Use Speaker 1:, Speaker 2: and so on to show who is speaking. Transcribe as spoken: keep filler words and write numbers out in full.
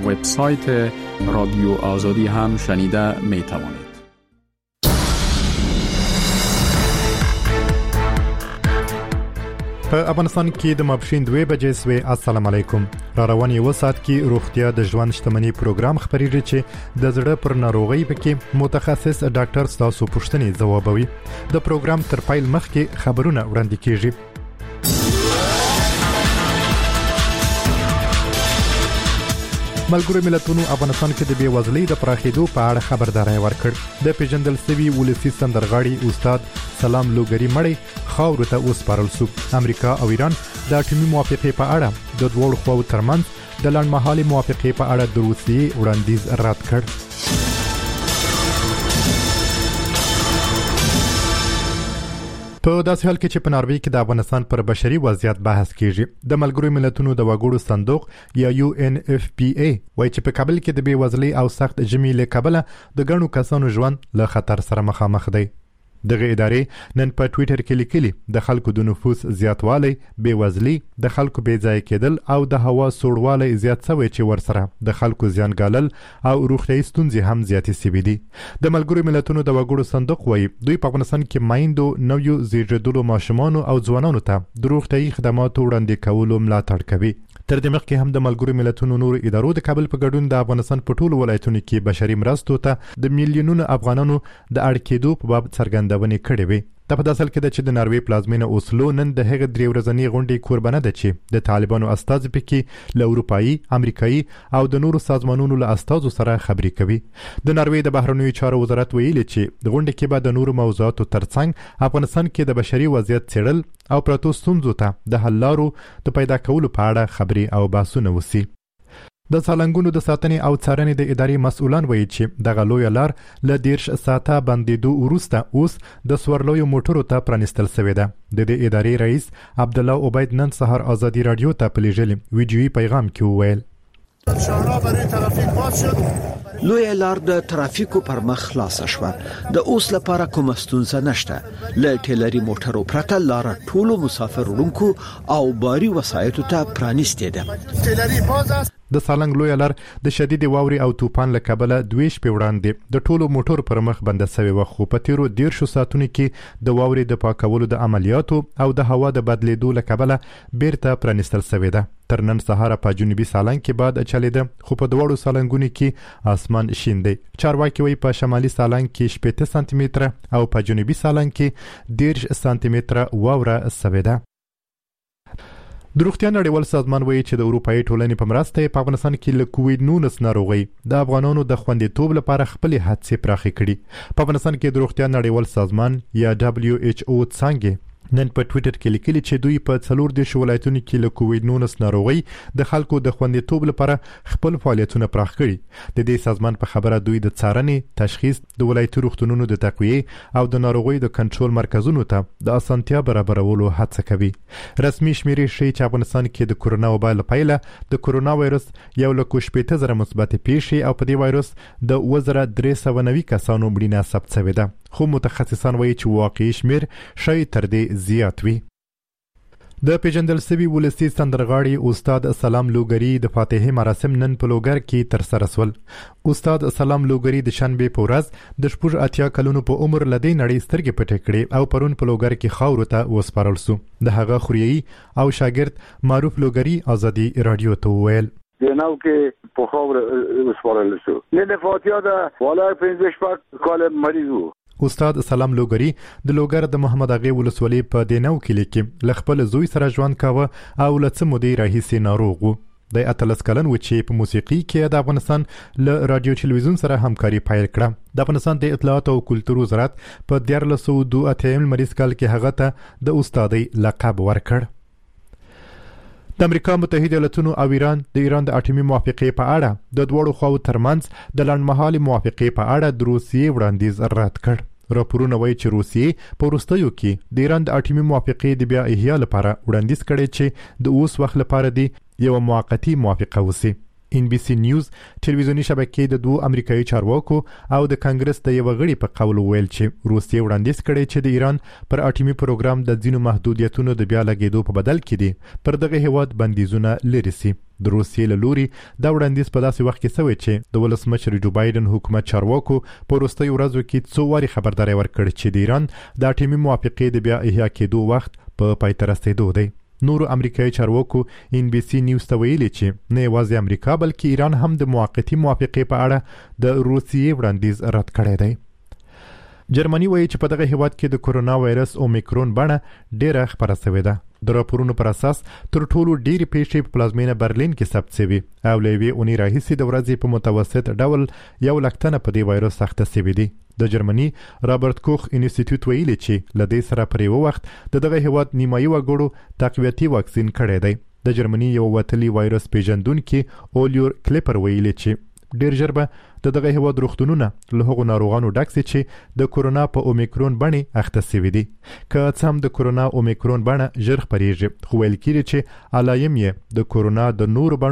Speaker 1: وبسایت رادیو آزادی هم شنیده می توانید.
Speaker 2: په افغانستان کې د ماپښین دوه بجې سوي. السلام علیکم. را روان یو ساعت کې روغتیا د ژوند شتمنۍ پروګرام خبرېږي چې د زړه پر ناروغۍ پکې متخصص ډاکټر تاسو پوښتنې ځوابوي. د پروګرام تر پایل مخکې خبرونه وړاندې کیږي. ملګرو ملتونو افغانستان کې د بیوزلۍ د پراخېدو په اړه خبرداري ورکړ. د پیژندل شوی ولسی سندرغاړي استاد سلام لوګری مړی خاور ته وسپارل شو. امریکا او ایران د اټومي موافقې په اړه د دوه خواو ترمنځ د لړمحالي موافقې په اړه د روسیې وړاندیز رد کړ. په داسې حال کې چې په ناروې کې د افغانستان پر بشري وضعیت بحث کیږي. د ملګرو ملتونو د وګړو صندوق یا یو ان اف پی ای وایي چې په کابل کې د بیوزلۍ او سخت ژمي له کبله د ګڼو کسانو ژوند له خطر سره مخامخ دی. دغه ادارې نن په ټوئیټر کې لیکلي د خلکو د نفوس زیاتوالی، بیوزلي، د خلکو بې ځای کېدل او د هوا سوړوالی زیات شوی چې ورسره د خلکو زیانګالل او روغتیايي ستونزې هم زیاتې شوې دي. د ملګرو ملتونو د وګړو صندوق وایي دوی په افغانستان کې مایندو، نویو زیږیدلو ماشومانو او ځوانانو ته د روغتیايي خدماتو وړاندې کولو ملاتړ کوي. تر دې مخکې هم د ملګرو ملتونو نور ادارو د کابل په ګډون د افغانستان په ټولو ولایتونو کې بشري مرستو ته د میلیونونو افغانانو د اړ کېدو په باب څرګندونې کړې وي. دا په داسې کې ده چې د ناروې پلازمینه اوسلو نن د هغې درې ورځنۍ غونډې کوربنه ده چې د طالبانو استازي پکې له اروپایي، امریکایي او د نورو سازمانونو له استازو سره خبرې کوي. د ناروې د بهرنیو چارو وزارت ویلي چې د غونډې کې به د نورو موضوعاتو ترڅنګ افغانستان کې د بشري وضعیت څېړل او پرتو ستونزو ته د حل لارو د پیدا کولو په اړه خبرې او بحثونه وشي. د سالنګونو د ساتنې او څارنې د ادارې مسؤلان وایي چې دغه لویه لار له دیرش ساعته بندېدو وروسته اوس د سورلویو موټرو ته پرانیستل شوې ده. د دې ادارې رئیس عبدالله عبید نن سهار آزادي رادیو ته په لیږلي ویډیویي پیغام کې وویل
Speaker 3: شهرها برای ترافیک باز شد.
Speaker 4: لوی لار د ترافیکو پر مخ خلاص شوه. د اوس لپاره کوم ستونزه نشته. ل ټیلري موټرو پرته لار ټولو مسافر وړونکو او باري وسایطو ته پرانیستې ده.
Speaker 3: ټیلري باز است.
Speaker 2: د سالنګ لوی لار د شدید واوري او طوفان له کبله دوه شپې وړاندې د ټولو موټر پر مخ بنده شوی و، خو په تیرو دیرشو ساعتونو کې د واوري د پاکولو د عملیاتو او د هوا د بدلیدو له کبله بیرته پرانیستل شوی ده. تر نن سهار په جنوبي سالنګ کې باد چلیده، خو په دواړو سالنګونو کې اسمان شین دی. چارواکي وایي په شمالي سالنګ کې شپږ سانتي متره او په جنوبي سالنګ کې دیرش سانتي متره واوره شوې ده. د روغتیا نړیوال سازمان وایي چې د اروپایي ټولنې په مرسته په افغانستان کې له کووډ نولس ناروغۍ د افغانانو د خوندیتوب لپاره خپلې هڅې پراخې کړي. په افغانستان کې د روغتیا نړیوال سازمان یا دبلیو ایچ او څنګه نن په ټوئیټر کې لیکلي چې دوی په څلور دیرش ولایتونو کې له کووډ نولس ناروغۍ د خلکو د خوندیتوب لپاره خپل فعالیتونه پراخ کړي. د دې سازمان په خبره دوی د څارنې، تشخیص، د ولایتي روغتونونو د تقویې او د ناروغیو د کنټرول مرکزونو ته د اسانتیا برابرولو هڅه کوي. رسمي شمیرې ښیي چې افغانستان کې د کورونا وبا له پیله د کورونا وایرس یو لک شپېته زره مثبت پیښې او په دې وایرس د اووه زره درې سوه نوي کسانو مړینه ثبت شوې ده، خو متخصصان وایي چې واقعي شمیر شاید تر دې زیات وي. د پیژندل شوی ولسی سندرغاړي استاد سلام لوګری د فاتحې مراسم نن په لوګر کې تر سره شول. استاد سلام لوګری د شنبه په ورځ د شپږ اتیا کلونو په عمر لدی نړۍ سترګې پټې کړې او پرون په لوګر کې خاور ته وسپارل شو. د هغه خوريي او شاګرد معروف لوګری آزادي رادیو ته ویل
Speaker 5: دیناو کې په خاور وسپارل شو. نن فاتحه د والای پنځه شپږ کال مریض وو.
Speaker 2: استاد سلام لوګری د لوګر د محمد اغه ولسوالۍ په دینو کې لیکي ل خپل زوی سره ژوند کاوه او لڅ مودې راهیسې ناروغ وو. د اتلس کلن و چې په موسیقي کې د افغانستان له رادیو ټلویزیون سره همکاري پیل کړه. د افغانستان د اطلاعات او کلتور وزارت په دیارلس سوه دوه اتیا مریض کال کې هغه ته د استادۍ لقب ورکړ. د امریکا متحده ایالاتونو او ایران د ایران د اټومي موافقې په اړه د دوړو خواو ترمنځ د لنډمهالي موافقې په اړه د روسیې وړاندیز رد کړ. راپورونه وایي چې روسیې په وروستیو کې د ایران د اټومي موافقې د بیا احیا لپاره وړاندیز کړی چې د اوس وخت لپاره دی یو موقتی موافقه وسی. ان بي سي نیوز ټلویزیونی شبکې د دوه امریکایي چارواکو او د کانګرس د یو غړي په قول ویل چې روسیې وړاندیز کړي چې د ایران پر اټومي پروګرام د ځینو محدودیتونو د بیا لګیدو په بدل کې دي پر دغه هیواد بندیزونه لري سي. د روسیې له لوري دا وړاندیز په داسې وخت کې شوی چې د ولسمشر جو بایدن حکومت چارواکو په وروستیو ورځو کې څو واري خبرداري ورکړې چې د ایران د اټومي موافقې د بیا احیا کېدو وخت په پای ته رسیدو دی. نورو امریکایي چارواکو ان بي سي نیوز ته ویلي چې نه یوازې امریکا بلکې ایران هم د موقتی موافقې په اړه د روسیې وړاندیز رد کړی دی. جرمني وایي چې په دغه هیواد کې د کورونا وایرس اومیکرون بڼه ډیره خپره شوې ده. د راپورونو پر اساس تر ټولو ډیری پیښې په پلازمینه برلین کې ثبت شوې او له یوې اونۍ راهیسې د ورځې په متوسط ډول یو لک تنه په دې وایرس اخته شوي دي. د جرمني رابرټ کوخ انسټیټیوټ ویلي چې له دې سره پر یو وخت د دغه هیواد نیمایي وګړو تقویتي واکسین کړی دی. د جرمني یو وتلی وایرس پیژندونکي اولیر کلیپر ویلي چې ډیر ژر به د دغه هیواد روغتونونه له هغو ناروغانو ډک سي چې د کورونا په اومیکرون بڼې اخته شوي دي. که څه هم د کورونا اومیکرون بڼه ژر خپریږي خو ویل کېږي چې علایم یې د کورونا د نورو